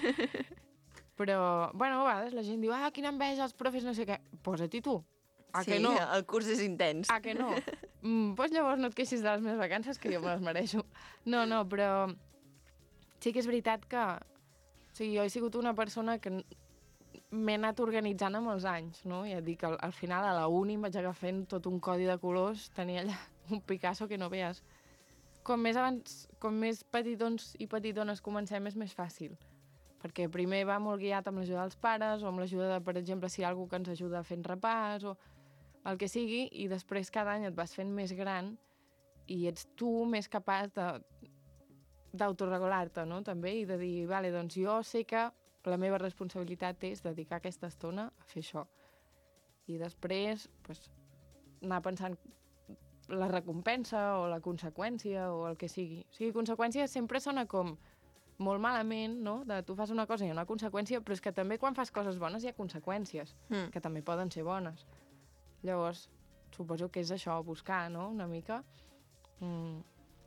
Però, bueno, a vegades la gent diu, ah, quina enveja, els profes, no sé què. Posa-t'hi tu. A sí, que no? El curs és intens. A que no? Mm, doncs llavors no et queixis de les meves vacances, que jo me les mereixo. No, no, però sí que és veritat que... O sigui, jo he sigut una persona que m'he anat organitzant amb els anys, no? Ja et dic, al, al final a la uni em vaig agafar tot un codi de colors, tenia allà un Picasso que no veies. Com més abans, com més petitons i petitones comencem és més fàcil, perquè primer va molt guiat amb l'ajuda dels pares o amb l'ajuda de, per exemple, si hi ha algú que ens ajuda fent repàs o el que sigui, i després cada any et vas fent més gran i ets tu més capaç de d'autoregular-te, no?, també, i de dir, vale, doncs jo sé que la meva responsabilitat és dedicar aquesta estona a fer això. I després, pues, anar pensant la recompensa o la conseqüència o el que sigui. O sigui, conseqüència sempre sona com molt malament, no?, de tu fas una cosa i hi ha una conseqüència, però és que també quan fas coses bones hi ha conseqüències, mm. que també poden ser bones. Llavors, suposo que és això, buscar, no?, una mica, mm,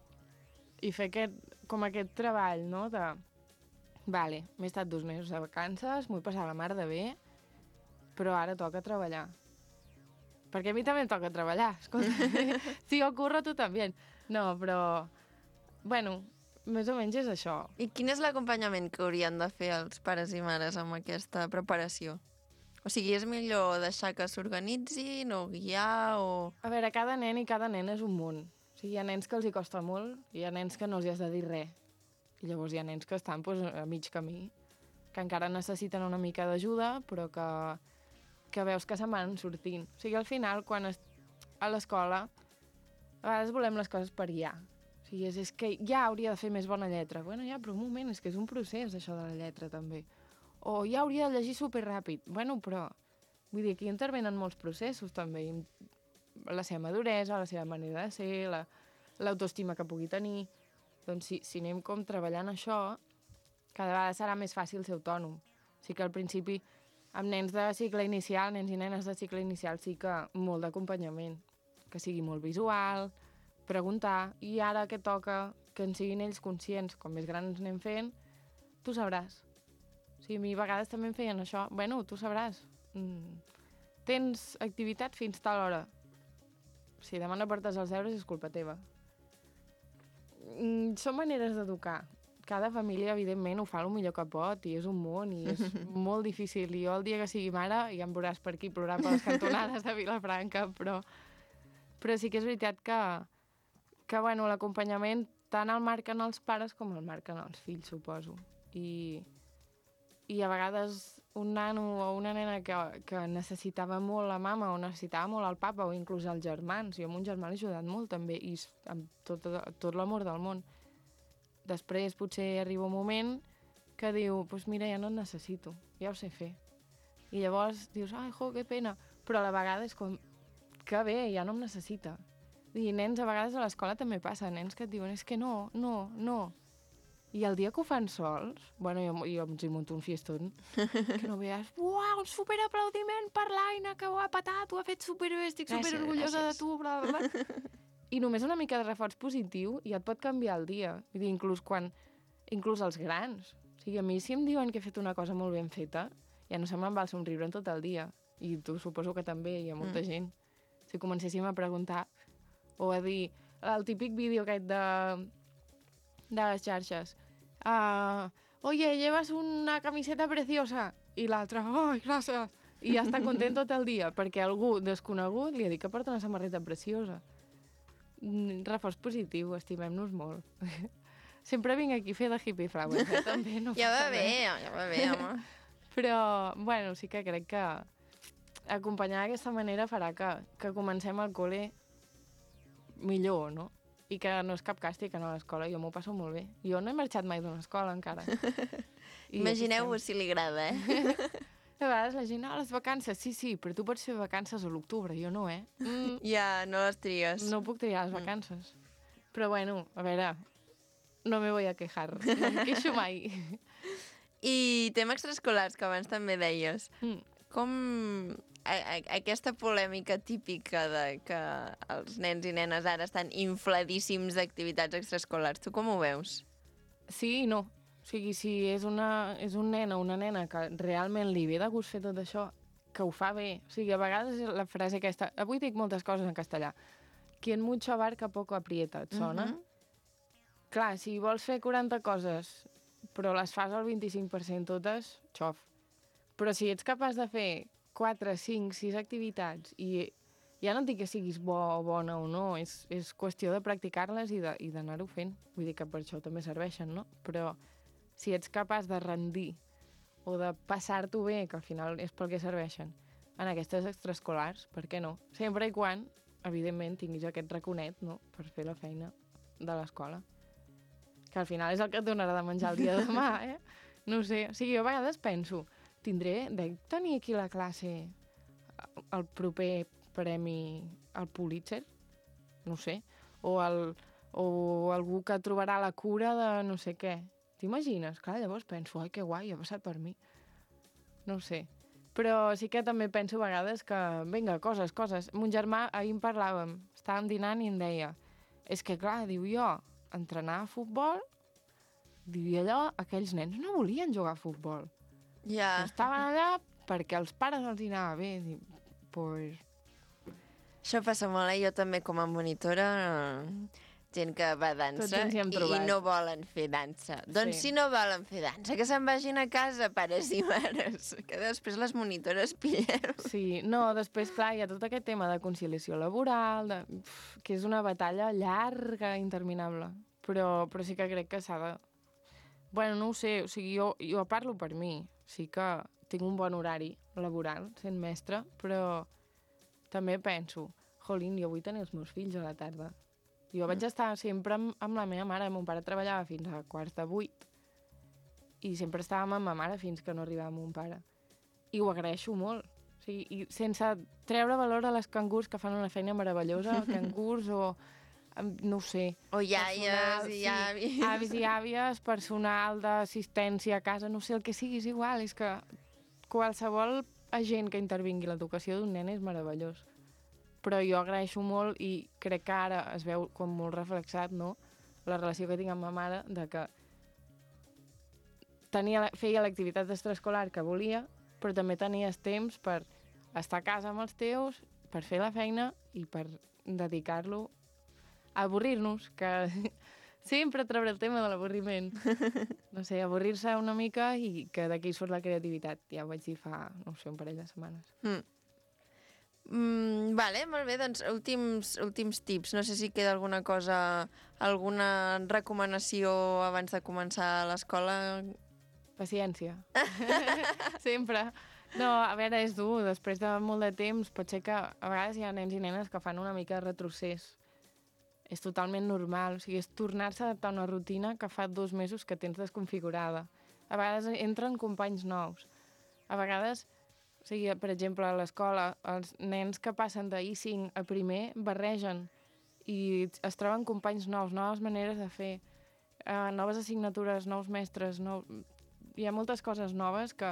i fer aquest, com aquest treball, no?, de... Vale, m'he estat dos mesos de vacances, m'ho he passat la mar de bé, però ara toca treballar. Perquè a mi també em toca treballar, escolta. Si jo curro, tu també. No, però... Bueno, més o menys és això. I quin és l'acompanyament que haurien de fer els pares i mares amb aquesta preparació? O sigui, és millor deixar que s'organitzin o guiar o... A veure, cada nen i cada nen és un món. O sigui, hi ha nens que els hi costa molt, hi ha nens que no els hi has de dir res. I llavors hi ha nens que estan doncs, a mig camí, que encara necessiten una mica d'ajuda, però que, que veus que se'n van sortint. O sigui, al final, quan es... a l'escola, a vegades volem les coses per ja. O sigui, és, és que ja hauria de fer més bona lletra. Bueno, ja, però un moment, és que és un procés, això de la lletra, també. O ja hauria de llegir superràpid. Bueno, però, vull dir, aquí intervenen molts processos, també. La seva maduresa, la seva manera de ser, la, l'autoestima que pugui tenir. Doncs si, si anem com treballant això, cada vegada serà més fàcil ser autònom. O sigui que al principi, amb nens de cicle inicial, nens i nenes de cicle inicial, sí que molt d'acompanyament. Que sigui molt visual, preguntar, i ara que toca que en siguin ells conscients, com més grans anem fent, tu sabràs. O sigui, a mi a vegades també em feien això. Bueno, tu sabràs. Mm, tens activitat fins tal hora. Si demà no portes els deures és culpa teva. Mm, són maneres d'educar. Cada família, evidentment, ho fa el millor que pot i és un món i és molt difícil. I jo el dia que sigui mare ja em veuràs per aquí plorant per les cantonades de Vilafranca, però, però sí que és veritat que que bueno, l'acompanyament tant el marquen els pares com el marquen els fills, suposo. I, i a vegades un nano o una nena que, que necessitava molt la mama o necessitava molt el papa o inclús els germans. Jo amb un germà l'he ajudat molt també i amb tot, tot l'amor del món. Després potser arriba un moment que diu, pues mira, ja no et necessito, ja ho sé fer. I llavors dius, ai, jo, que pena. Però a la vegada és com, que bé, ja no em necessita. I nens, a vegades a l'escola també passa, nens que et diuen, és que no, no, no. I el dia que ho fan sols, bueno, jo, jo ens hi munto un fiestón, que no veies, uau, un superaplaudiment per l'Aina, que ho ha patat, ho ha fet superbé, estic superorgullosa de tu, bla, bla, bla. I només una mica de reforç positiu ja et pot canviar el dia. Vull dir, inclús quan, inclús els grans. O sigui, a mi si em diuen que he fet una cosa molt ben feta, ja no se me'n va el somriure en tot el dia. I tu suposo que també, hi ha molta mm. gent. Si comencéssim a preguntar, o a dir, el típic vídeo aquest de, de les xarxes. Uh, Oye, llevas una camiseta preciosa. I l'altre, ai, gràcies. I ja està content tot el dia, perquè algú desconegut li ha dit que porta una samarreta preciosa. Reforç positiu, estimem-nos molt. Sempre vinc aquí a fer de hippie flowers, eh? També no ja va bé, ja va bé, home. Però, bueno, sí que crec que acompanyar d'aquesta manera farà que, que comencem al col·le millor, no? I que no és cap càstig anar a l'escola. Jo m'ho passo molt bé. Jo no he marxat mai d'una escola, encara. Imagineu-vos si li agrada, eh? A vegades la gent, ah, les vacances, sí, sí, però tu pots fer vacances a l'octubre, jo no, eh? Mm. Ja, no les tries. No puc triar les vacances. Mm. Però bueno, a veure, no me voy a quejar, no em queixo mai. I tema extraescolars, que abans també deies. Mm. Com a, a, aquesta polèmica típica de que els nens i nenes ara estan infladíssims d'activitats extraescolars, tu com ho veus? Sí i no. O sigui, si és, una, és un nen o una nena que realment li ve de gust fer tot això, que ho fa bé. O sigui, a vegades la frase aquesta... Avui dic moltes coses en castellà. Quien mucho abarca poco aprieta, et sona? Uh-huh. Clar, si vols fer quaranta coses, però les fas al vint-i-cinc per cent totes, xof. Però si ets capaç de fer quatre, cinc, sis activitats i ja no et dic que siguis bo o bona o no, és, és qüestió de practicar-les i d'anar-ho fent. Vull dir que per això també serveixen, no? Però si ets capaç de rendir o de passar-t'ho bé, que al final és pel que serveixen, en aquestes extraescolars, per què no? Sempre i quan, evidentment, tinguis aquest raconet, no?, per fer la feina de l'escola. Que al final és el que et donarà de menjar el dia de demà, eh? No ho sé. O sigui, jo a vegades penso, tindré, dec tenir aquí a la classe el proper premi al Pulitzer? No sé. O, el, o algú que trobarà la cura de no sé què. T'imagines? Clar, llavors penso, ai, que guai, ha passat per mi. No ho sé. Però sí que també penso a vegades que, vinga, coses, coses. Mon germà, ahir en parlàvem, estàvem dinant i em deia, és que clar, diu jo, entrenar a futbol, diu, i allò, aquells nens no volien jugar a futbol. Ja. Estaven allà perquè els pares els hi anava bé. Diu, pues... Això passa molt, eh? Jo també com a monitora gent que va a dansa Tots ens hi hem i trobat. no volen fer dansa. Doncs Sí. si no volen fer dansa, que se'n vagin a casa, pares i mares, que després les monitores pillem. Sí, no, després, clar, hi ha tot aquest tema de conciliació laboral, de, uf, que és una batalla llarga, interminable. Però, però sí que crec que s'ha de... Bueno, no ho sé, o sigui, jo, jo parlo per mi. Sí que tinc un bon horari laboral, sent mestra, però també penso, jolín, jo vull tenir els meus fills a la tarda. Jo vaig estar sempre amb, amb la meva mare. Mon pare treballava fins a quarts de vuit i sempre estàvem amb ma mare fins que no arribava mon pare. I ho agraeixo molt. O sigui, i sense treure valor a les cangurs que fan una feina meravellosa, cangurs o, em, no ho sé... O iaies personal, i sí, avis. avis i àvies, personal d'assistència a casa, no sé, el que sigui és igual. És que qualsevol agent que intervingui l'educació d'un nen és meravellós. Però jo agraeixo molt i crec que ara es veu com molt reflexat, no?, la relació que tinc amb ma mare, de que tenia, feia l'activitat extraescolar que volia, però també tenies temps per estar a casa amb els teus, per fer la feina i per dedicar-lo a avorrir-nos, que sempre treure el tema de l'avorriment. No sé, avorrir-se una mica i que d'aquí surt la creativitat. Ja ho vaig dir fa, no sé, un parell de setmanes. Mm. Mm, vale, molt bé, doncs últims, últims tips. No sé si queda alguna cosa, alguna recomanació abans de començar l'escola. Paciència. Sempre. No, a veure, és dur. Després de molt de temps, pot ser que a vegades hi ha nens i nenes que fan una mica de retrocés. És totalment normal. O sigui, és tornar-se a adaptar a una rutina que fa dos mesos que tens desconfigurada. A vegades entren companys nous. A vegades, o sigui, per exemple, a l'escola, els nens que passen d'I cinc a primer barregen i es troben companys nous, noves maneres de fer, eh, noves assignatures, nous mestres, nous... hi ha moltes coses noves que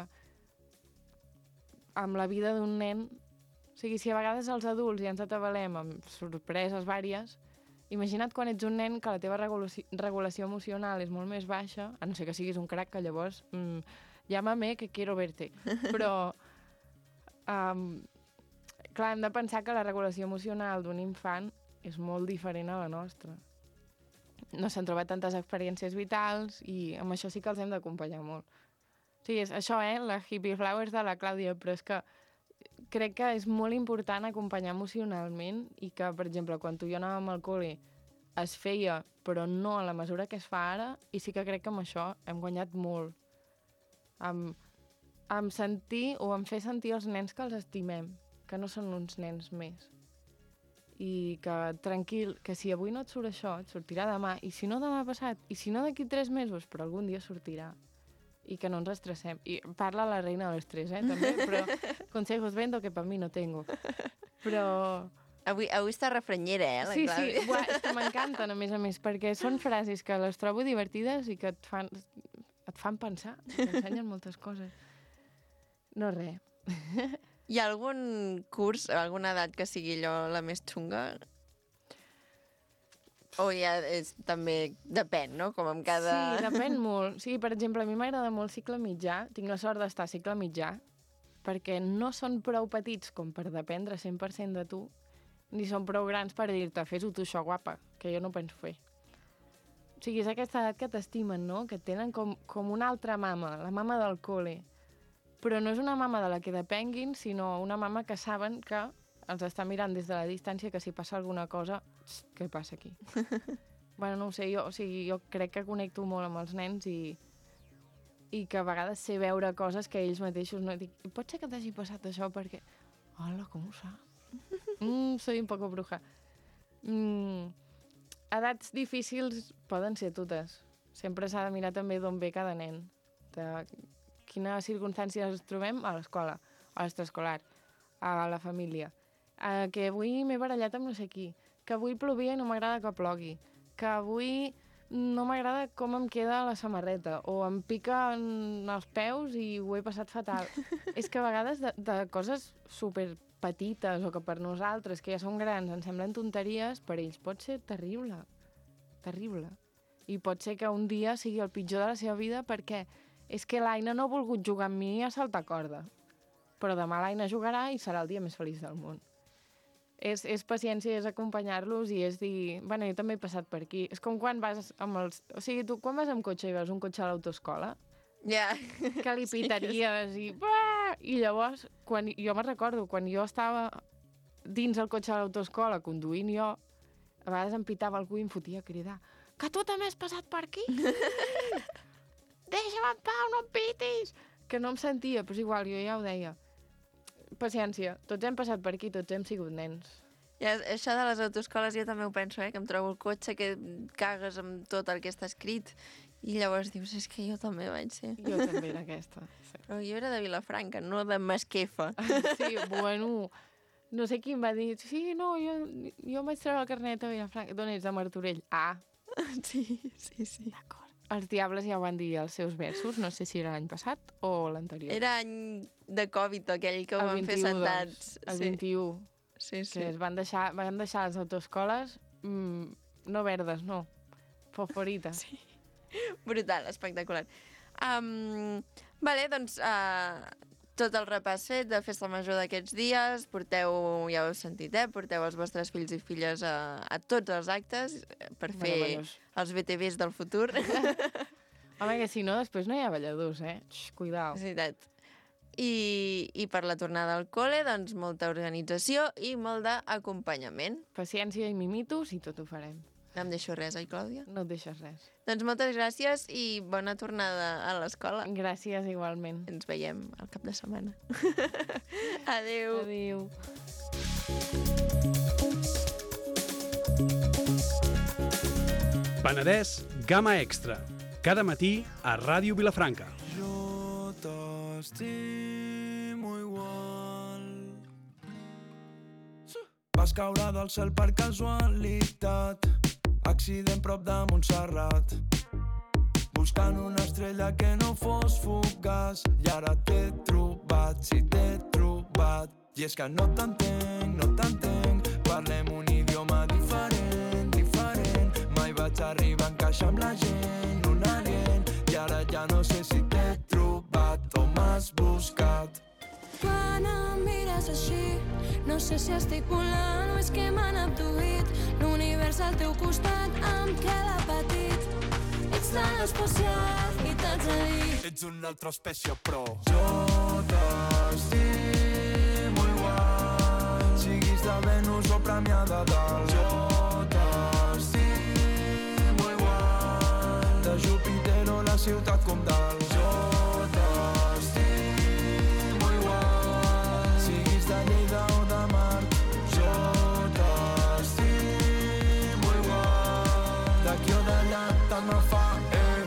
amb la vida d'un nen... O sigui, si a vegades els adults ja ens atabalem amb sorpreses vàries, imagina't quan ets un nen que la teva regulació, regulació emocional és molt més baixa, a no ser que siguis un crac, que llavors mm, llámame que quiero verte. Però, um, clar, hem de pensar que la regulació emocional d'un infant és molt diferent a la nostra. No s'han trobat tantes experiències vitals i amb això sí que els hem d'acompanyar molt. O sigui, és això, eh? La Hippie Flowers de la Clàudia, però és que crec que és molt important acompanyar emocionalment i que, per exemple, quan tu i jo anàvem al col·le es feia, però no a la mesura que es fa ara, i sí que crec que amb això hem guanyat molt. Amb, amb sentir o amb fer sentir els nens que els estimem, que no són uns nens més. I que, tranquil, que si avui no et surt això, et sortirà demà, i si no demà passat, i si no d'aquí tres mesos, però algun dia sortirà. I que no ens estressem. I parla la reina de l'estrès, eh, també, però consejos vendo que per mi no tengo. Però... Avui, avui està refrenyera, eh, la sí, Clàudia? sí, buah, és que m'encanten, a més a més, perquè són frases que les trobo divertides i que et fan, et fan pensar, t'ensenyen moltes coses. No, res. Hi ha algun curs, alguna edat que sigui allò la més xunga? O ja és, també depèn, no? Com amb cada... Sí, depèn molt. Sí, per exemple, a mi m'agrada molt cicle mitjà. Tinc la sort d'estar a cicle mitjà, perquè no són prou petits com per dependre cent per cent de tu, ni són prou grans per dir-te, fes-ho tu això, guapa, que jo no penso fer. O sigui, és aquesta edat que t'estimen, no? Que tenen com, com una altra mama, la mama del col·le. Però no és una mama de la que depenguin, sinó una mama que saben que els està mirant des de la distància, que si passa alguna cosa, txt, què passa aquí? Bueno, no ho sé, jo, o sigui, jo crec que connecto molt amb els nens i, i que a vegades sé veure coses que ells mateixos no dic. Pot ser que t'hagi passat això perquè... Hola, com ho sap? Mm, soy un poco bruja. Mm, edats difícils poden ser totes. Sempre s'ha de mirar també d'on ve cada nen. De quines circumstàncies ens trobem a l'escola, a l'extraescolar, a la família. Uh, que avui m'he barallat amb no sé qui, que avui plovia i no m'agrada que plogui, que avui no m'agrada com em queda la samarreta, o em pica els peus i ho he passat fatal. És que a vegades de, de coses super petites o que per nosaltres, que ja som grans, ens semblen tonteries, per ells pot ser terrible, terrible. I pot ser que un dia sigui el pitjor de la seva vida perquè és que l'Aina no ha volgut jugar amb mi a saltar corda. Però demà l'Aina jugarà i serà el dia més feliç del món. és, és paciència, és acompanyar-los i és dir, bueno, jo també he passat per aquí. És com quan vas amb els... O sigui, tu quan vas amb cotxe i veus un cotxe a l'autoescola, ja. que li pitaries sí, i... I llavors, quan, jo me'n recordo, quan jo estava dins el cotxe de l'autoescola conduint jo, a vegades em pitava algú i em fotia a cridar que tu també has passat per aquí? Deixa'm en pau, no em pitis! Que no em sentia, però és igual, jo ja ho deia. Paciència, tots hem passat per aquí, tots hem sigut nens. Ja, això de les autoescoles jo també ho penso, eh? Que em trobo el cotxe, que cagues amb tot el que està escrit i llavors dius, és que jo també vaig ser. Jo també era aquesta. Sí. Però jo era de Vilafranca, no de Masquefa. Sí, bueno, no sé qui em va dir, sí, no, jo, jo em vaig treure el carnet a Vilafranca. D'on ets? De Martorell. Ah. Sí, sí, sí. D'acord. Els Diables ja ho van dir als seus versos, no sé si era l'any passat o l'anterior. Era any de Covid, aquell que ho el van fer sentats. Doncs, el sí. vint-i-u. Sí, sí. Que es van deixar, van deixar les autoescoles mmm, no verdes, no, fosforites. Sí. Brutal, espectacular. Um, vale, doncs uh, tot el repàs fet de Festa Major d'aquests dies, porteu, ja ho heu sentit, eh? Porteu els vostres fills i filles a, a tots els actes per fer els B T Vs del futur. Home, que si no, després no hi ha balladors, eh? Xx, cuidao. És veritat. I, I per la tornada al col·le, doncs molta organització i molt d'acompanyament. Paciència i mimitos i tot ho farem. No em deixo res, oi, Clàudia? No et deixes res. Doncs moltes gràcies i bona tornada a l'escola. Gràcies, igualment. Ens veiem al cap de setmana. Adéu. Adéu. Penedès Gamma Extra. Cada matí a Ràdio Vilafranca. Jo t'estimo igual. Vas caure del cel per casualitat, accident prop de Montserrat, buscant una estrella que no fos fugaç, i ara t'he trobat, sí t'he trobat. I és que no t'entenc, no t'entenc, parlem un idioma diferent, diferent. Mai vaig arribar a encaixar amb la gent, un alien, i ara ja no sé si t'he trobat o m'has buscat. Quan em mires així, no sé si estic volant o és que m'han abduït. L'univers al teu costat em queda petit. Ets tan especial i t'haig de dir. Ets una altra espècie, però jo t'estimo igual. Siguis de Venus o Premià de Dalt. Jo t'estimo igual. De Júpiter o la ciutat comtal. Jo t'estimo igual. Siguis de Lleida o de Mart. Jo t'estimo igual. D'aquí o d'allà tant me fa, eh.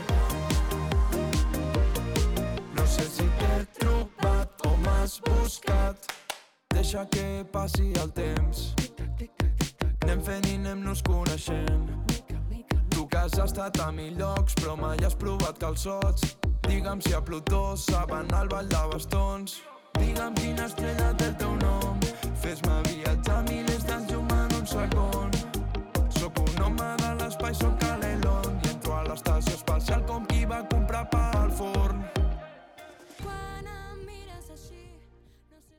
No sé si t'he trobat o m'has buscat. Deixa que passi el temps. Anem fent i anem-nos coneixent. Tu que has estat a mil llocs però mai has provat calçots. Digue'm si a Plutó saben el ball de bastons. Digue'm quina estrella té el